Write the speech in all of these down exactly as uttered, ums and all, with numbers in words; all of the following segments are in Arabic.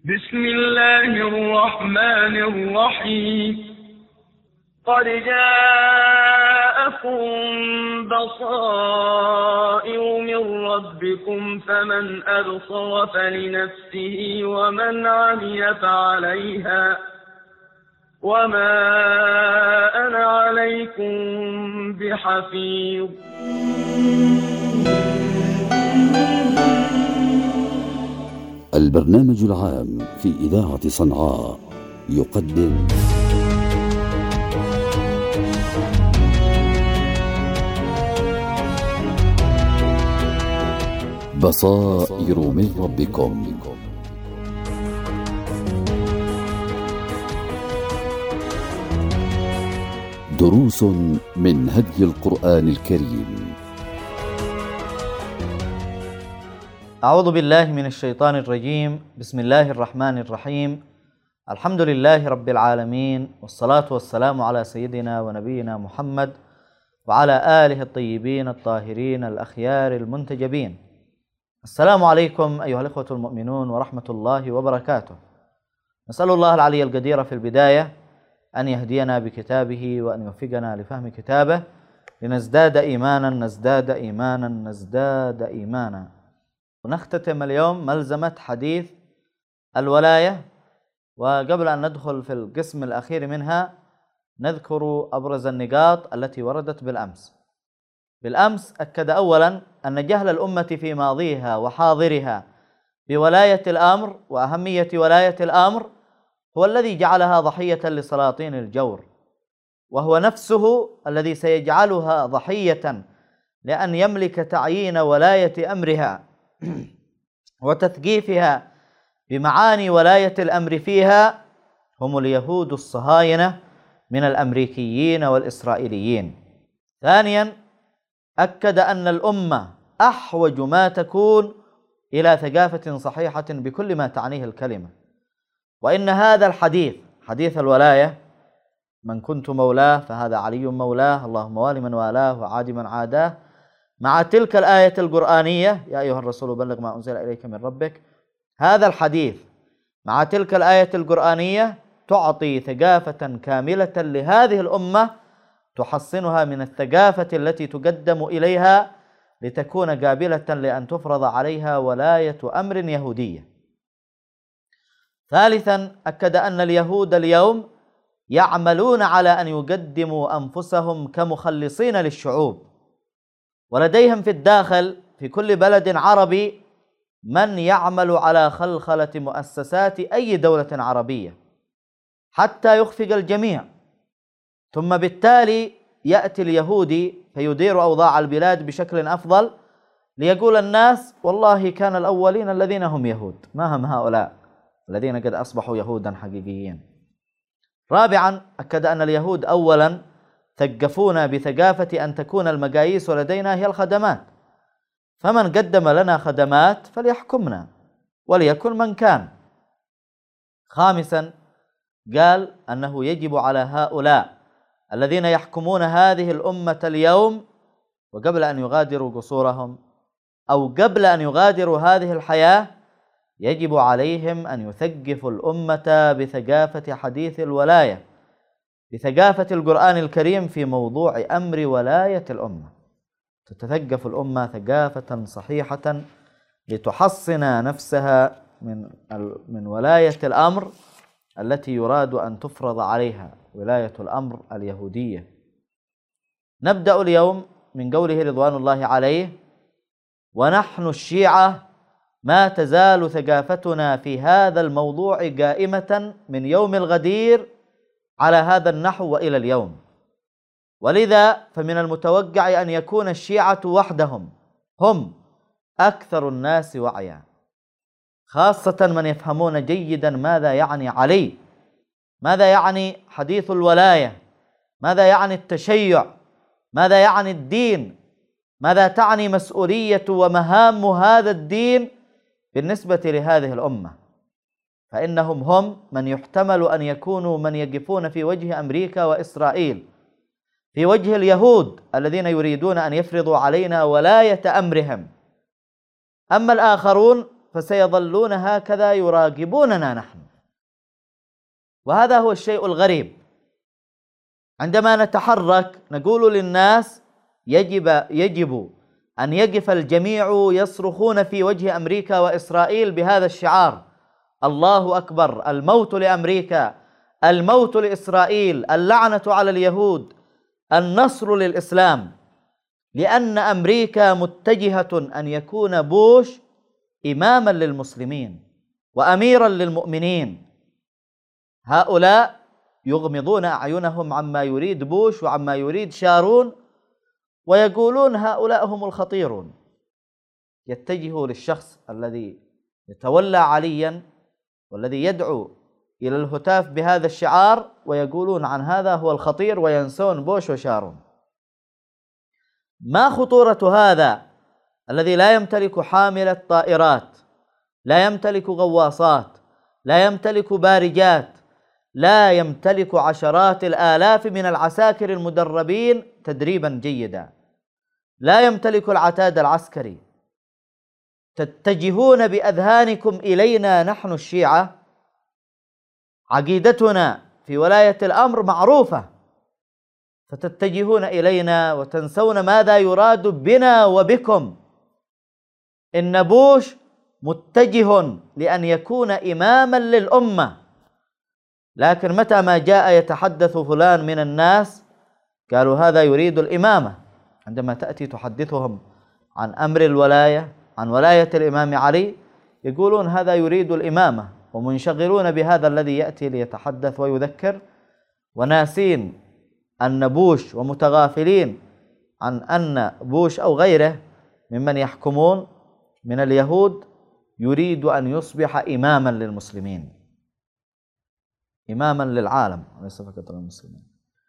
بسم الله الرحمن الرحيم. قد جاءكم بصائر من ربكم فمن أبصر فلنفسه ومن عمي فعليها وما أنا عليكم بحفيظ. البرنامج العام في إذاعة صنعاء يقدم بصائر من ربكم، دروس من هدي القرآن الكريم. أعوذ بالله من الشيطان الرجيم. بسم الله الرحمن الرحيم. الحمد لله رب العالمين، والصلاة والسلام على سيدنا ونبينا محمد وعلى آله الطيبين الطاهرين الأخيار المنتجبين. السلام عليكم أيها الإخوة المؤمنون ورحمة الله وبركاته. نسأل الله العلي القدير في البداية أن يهدينا بكتابه وأن يوفقنا لفهم كتابه لنزداد إيمانا نزداد إيمانا نزداد إيمانا. ونختتم اليوم ملزمة حديث الولاية، وقبل أن ندخل في القسم الأخير منها نذكر أبرز النقاط التي وردت بالأمس. بالأمس أكد أولا أن جهل الأمة في ماضيها وحاضرها بولاية الأمر وأهمية ولاية الأمر هو الذي جعلها ضحية لسلاطين الجور، وهو نفسه الذي سيجعلها ضحية لأن يملك تعيين ولاية أمرها وتثقيفها بمعاني ولاية الأمر فيها هم اليهود الصهاينة من الأمريكيين والإسرائيليين. ثانيا أكد أن الأمة أحوج ما تكون إلى ثقافة صحيحة بكل ما تعنيه الكلمة، وإن هذا الحديث حديث الولاية من كنت مولاه فهذا علي مولاه، اللهم وال من والاه وعاد من عاداه، مع تلك الآية القرآنية يا أيها الرسول بلغ ما أنزل إليك من ربك، هذا الحديث مع تلك الآية القرآنية تعطي ثقافة كاملة لهذه الأمة تحصنها من الثقافة التي تقدم إليها لتكون قابلة لأن تفرض عليها ولاية أمر يهودية. ثالثا أكد أن اليهود اليوم يعملون على أن يقدموا أنفسهم كمخلصين للشعوب، ولديهم في الداخل في كل بلد عربي من يعمل على خلخلة مؤسسات أي دولة عربية حتى يخفق الجميع، ثم بالتالي يأتي اليهودي فيدير أوضاع البلاد بشكل أفضل ليقول الناس والله كان الأولين الذين هم يهود، ما هم هؤلاء الذين قد أصبحوا يهودا حقيقيين. رابعا أكد أن اليهود أولا ثقفونا بثقافة أن تكون المقاييس لدينا هي الخدمات، فمن قدم لنا خدمات فليحكمنا وليكن من كان. خامسا قال أنه يجب على هؤلاء الذين يحكمون هذه الأمة اليوم وقبل أن يغادروا قصورهم أو قبل أن يغادروا هذه الحياة يجب عليهم أن يثقفوا الأمة بثقافة حديث الولاية، بثقافة القرآن الكريم في موضوع أمر ولاية الأمة. تتثقف الأمة ثقافة صحيحة لتحصن نفسها من من ولاية الأمر التي يراد أن تفرض عليها، ولاية الأمر اليهودية. نبدأ اليوم من قوله رضوان الله عليه: ونحن الشيعة ما تزال ثقافتنا في هذا الموضوع قائمة من يوم الغدير على هذا النحو وإلى اليوم، ولذا فمن المتوقع أن يكون الشيعة وحدهم هم أكثر الناس وعيا، خاصة من يفهمون جيدا ماذا يعني علي، ماذا يعني حديث الولاية، ماذا يعني التشيع، ماذا يعني الدين، ماذا تعني مسؤولية ومهام هذا الدين بالنسبة لهذه الأمة. فإنهم هم من يحتمل أن يكونوا من يقفون في وجه أمريكا وإسرائيل، في وجه اليهود الذين يريدون أن يفرضوا علينا ولاية أمرهم. أما الآخرون فسيظلون هكذا يراقبوننا نحن. وهذا هو الشيء الغريب، عندما نتحرك نقول للناس يجب يجب أن يقف الجميع يصرخون في وجه أمريكا وإسرائيل بهذا الشعار: الله أكبر، الموت لأمريكا، الموت لإسرائيل، اللعنة على اليهود، النصر للإسلام، لأن أمريكا متجهة أن يكون بوش إماما للمسلمين وأميرا للمؤمنين. هؤلاء يغمضون أعينهم عما يريد بوش وعما يريد شارون، ويقولون هؤلاء هم الخطيرون. يتجهوا للشخص الذي يتولى عليا والذي يدعو إلى الهتاف بهذا الشعار ويقولون عن هذا هو الخطير، وينسون بوش وشارون. ما خطورة هذا الذي لا يمتلك حاملة طائرات، لا يمتلك غواصات، لا يمتلك بارجات، لا يمتلك عشرات الآلاف من العساكر المدربين تدريبا جيدا، لا يمتلك العتاد العسكري، تتجهون بأذهانكم إلينا نحن الشيعة؟ عقيدتنا في ولاية الأمر معروفة، فتتجهون إلينا وتنسون ماذا يراد بنا وبكم. إن بوش متجه لأن يكون إماما للأمة، لكن متى ما جاء يتحدث فلان من الناس قالوا هذا يريد الإمامة. عندما تأتي تحدثهم عن أمر الولاية، عن ولاية الإمام علي، يقولون هذا يريد الإمامة، ومنشغلون بهذا الذي يأتي ليتحدث ويذكر، وناسين أن بوش ومتغافلين عن أن بوش أو غيره ممن يحكمون من اليهود يريد أن يصبح إماما للمسلمين، إماما للعالم وليس فقط للمسلمين.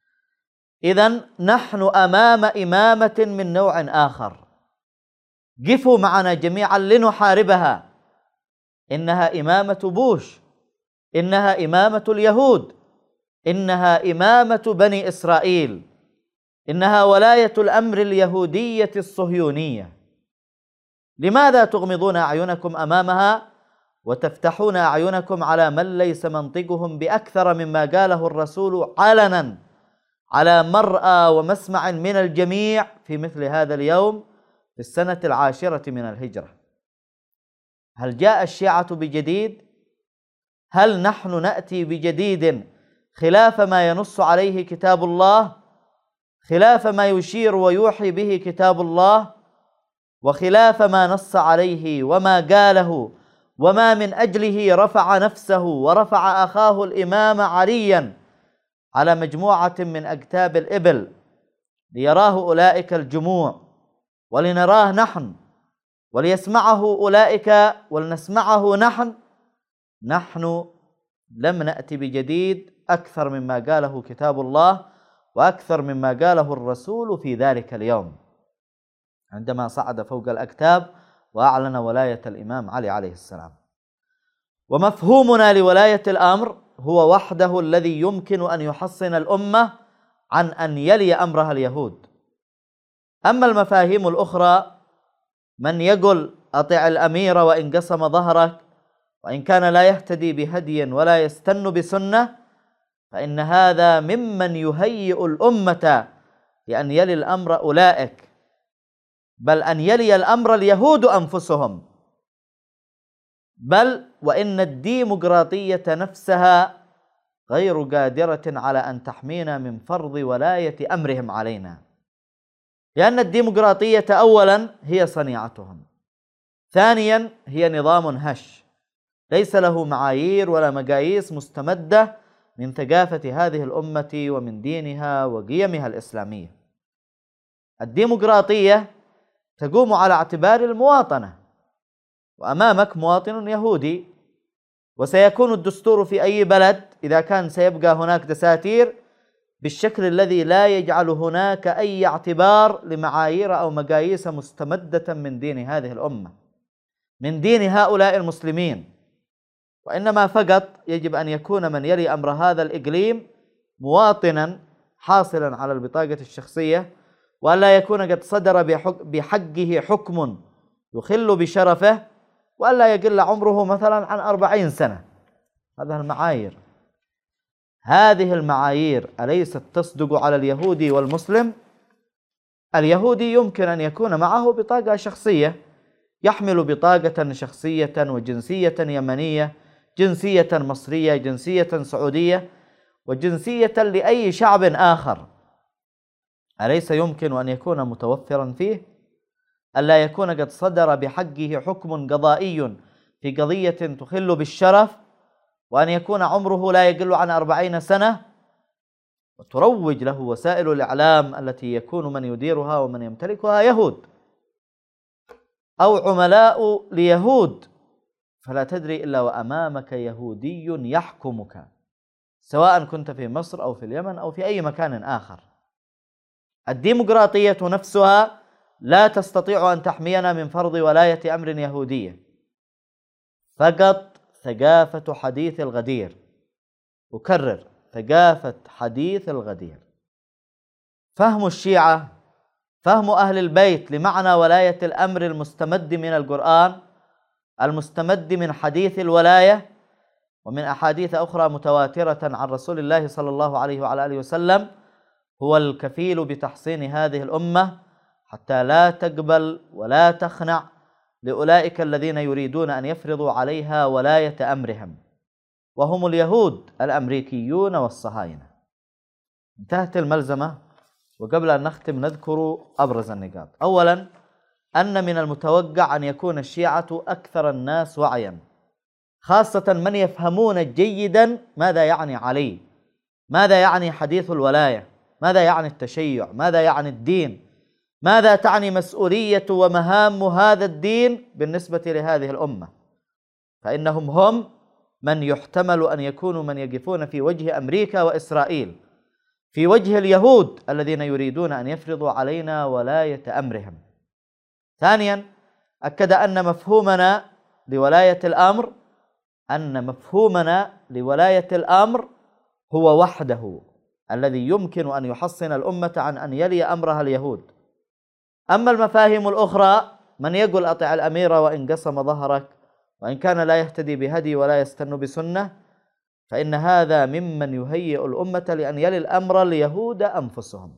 إذن نحن أمام إمامة من نوع آخر، قفوا معنا جميعا لنحاربها. إنها إمامة بوش، إنها إمامة اليهود، إنها إمامة بني إسرائيل، إنها ولاية الأمر اليهودية الصهيونية. لماذا تغمضون أعينكم أمامها وتفتحون أعينكم على من ليس منطقهم بأكثر مما قاله الرسول علنا على مرأى ومسمع من الجميع في مثل هذا اليوم في السنة العاشرة من الهجرة؟ هل جاء الشيعة بجديد؟ هل نحن نأتي بجديد خلاف ما ينص عليه كتاب الله، خلاف ما يشير ويوحي به كتاب الله، وخلاف ما نص عليه وما قاله وما من أجله رفع نفسه ورفع أخاه الإمام عليا على مجموعة من أكتاب الإبل ليراه أولئك الجموع ولنراه نحن وليسمعه أولئك ولنسمعه نحن؟ نحن لم نأتي بجديد أكثر مما قاله كتاب الله وأكثر مما قاله الرسول في ذلك اليوم عندما صعد فوق الأكتاب وأعلن ولاية الإمام علي عليه السلام. ومفهومنا لولاية الأمر هو وحده الذي يمكن أن يحصن الأمة عن أن يلي أمرها اليهود. أما المفاهيم الأخرى، من يقول أطع الأمير وإن قسم ظهرك وإن كان لا يهتدي بهدي ولا يستن بسنة، فإن هذا ممن يهيئ الأمة لأن يلي الأمر أولئك، بل أن يلي الأمر اليهود أنفسهم، بل وإن الديمقراطية نفسها غير قادرة على أن تحمينا من فرض ولاية أمرهم علينا، لأن الديمقراطية أولا هي صنيعتهم، ثانيا هي نظام هش ليس له معايير ولا مقاييس مستمدة من ثقافة هذه الأمة ومن دينها وقيمها الإسلامية. الديمقراطية تقوم على اعتبار المواطنة، وأمامك مواطن يهودي، وسيكون الدستور في أي بلد إذا كان سيبقى هناك دساتير بالشكل الذي لا يجعل هناك أي اعتبار لمعايير أو مقاييس مستمدة من دين هذه الأمة، من دين هؤلاء المسلمين، وإنما فقط يجب أن يكون من يلي أمر هذا الإقليم مواطنا حاصلا على البطاقة الشخصية، وأن لا يكون قد صدر بحقه حكم يخل بشرفه، وألا يقل عمره مثلا عن أربعين سنة. هذه المعايير هذه المعايير أليست تصدق على اليهودي والمسلم؟ اليهودي يمكن أن يكون معه بطاقة شخصية، يحمل بطاقة شخصية وجنسية يمنية، جنسية مصرية، جنسية سعودية، وجنسية لأي شعب آخر. أليس يمكن أن يكون متوفرا فيه؟ ألا يكون قد صدر بحقه حكم قضائي في قضية تخل بالشرف، وأن يكون عمره لا يقل عن أربعين سنة، وتروج له وسائل الإعلام التي يكون من يديرها ومن يمتلكها يهود أو عملاء ليهود، فلا تدري إلا وأمامك يهودي يحكمك، سواء كنت في مصر أو في اليمن أو في أي مكان آخر. الديمقراطية نفسها لا تستطيع أن تحمينا من فرض ولاية أمر يهودية، فقط ثقافة حديث الغدير. أكرر، ثقافة حديث الغدير. فهم الشيعة، فهم أهل البيت لمعنى ولاية الأمر المستمد من القرآن، المستمد من حديث الولاية ومن أحاديث أخرى متواترة عن رسول الله صلى الله عليه وعلى آله وسلم، هو الكفيل بتحصين هذه الأمة حتى لا تقبل ولا تخنع لأولئك الذين يريدون أن يفرضوا عليها ولاية أمرهم، وهم اليهود الأمريكيون والصهاينة. انتهت الملزمة، وقبل أن نختم نذكر أبرز النقاط. أولا، أن من المتوقع أن يكون الشيعة أكثر الناس وعيا، خاصة من يفهمون جيدا ماذا يعني علي، ماذا يعني حديث الولاية، ماذا يعني التشيع، ماذا يعني الدين، ماذا تعني مسؤولية ومهام هذا الدين بالنسبة لهذه الأمة. فإنهم هم من يحتمل أن يكونوا من يقفون في وجه أمريكا وإسرائيل، في وجه اليهود الذين يريدون أن يفرضوا علينا ولاية أمرهم. ثانيا، أكد أن مفهومنا لولاية الأمر أن مفهومنا لولاية الأمر هو وحده الذي يمكن أن يحصن الأمة عن أن يلي أمرها اليهود. أما المفاهيم الأخرى، من يقول أطع الأمير وإن قسم ظهرك، وإن كان لا يهتدي بهدي ولا يستن بسنة، فإن هذا ممن يهيئ الأمة لأن يلي الأمر اليهود أنفسهم،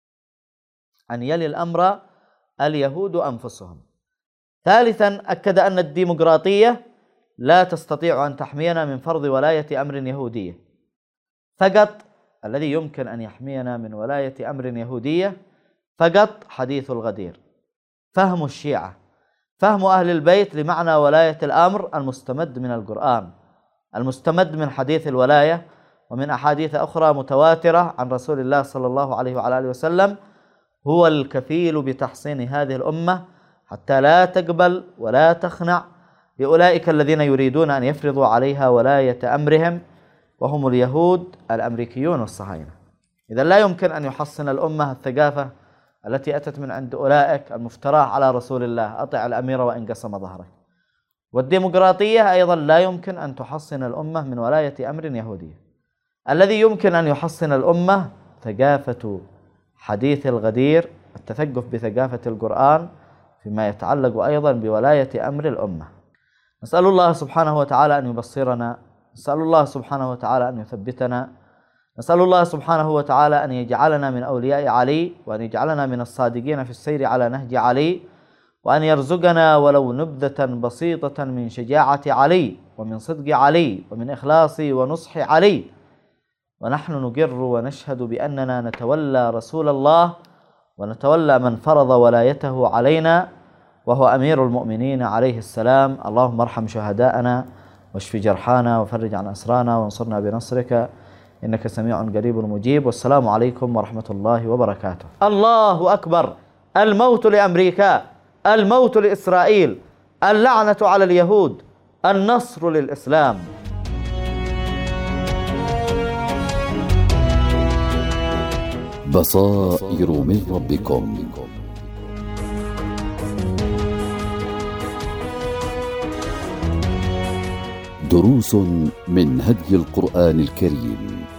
أن يلي الأمر اليهود أنفسهم. ثالثا، أكد أن الديمقراطية لا تستطيع أن تحمينا من فرض ولاية أمر يهودية، فقط الذي يمكن أن يحمينا من ولاية أمر يهودية فقط حديث الغدير، فهم الشيعة، فهم أهل البيت لمعنى ولاية الأمر المستمد من القرآن، المستمد من حديث الولاية ومن أحاديث أخرى متواترة عن رسول الله صلى الله عليه وعلى آله وسلم، هو الكفيل بتحصين هذه الأمة حتى لا تقبل ولا تخنع لأولئك الذين يريدون أن يفرضوا عليها ولاية أمرهم، وهم اليهود الأمريكيون والصهاينة. إذا لا يمكن أن يحصن الأمة الثقافة التي أتت من عند أولئك المفتراه على رسول الله، أطع الأمير وإن قسم ظهرك. والديمقراطية أيضا لا يمكن أن تحصن الأمة من ولاية أمر يهودية. الذي يمكن أن يحصن الأمة ثقافة حديث الغدير، التثقف بثقافة القرآن فيما يتعلق أيضا بولاية أمر الأمة. نسأل الله سبحانه وتعالى أن يبصرنا، نسأل الله سبحانه وتعالى أن يثبتنا، نسأل الله سبحانه وتعالى أن يجعلنا من أولياء علي، وأن يجعلنا من الصادقين في السير على نهج علي، وأن يرزقنا ولو نبذة بسيطة من شجاعة علي ومن صدق علي ومن إخلاص ونصح علي، ونحن نقر ونشهد بأننا نتولى رسول الله ونتولى من فرض ولايته علينا وهو أمير المؤمنين عليه السلام. اللهم ارحم شهداءنا واشف جرحانا وفرج عن أسرانا وانصرنا بنصرك إنك سميع قريب مجيب. والسلام عليكم ورحمة الله وبركاته. الله أكبر. الموت لأمريكا، الموت لإسرائيل، اللعنة على اليهود، النصر للإسلام. بصائر من ربكم. دروس من هدي القرآن الكريم.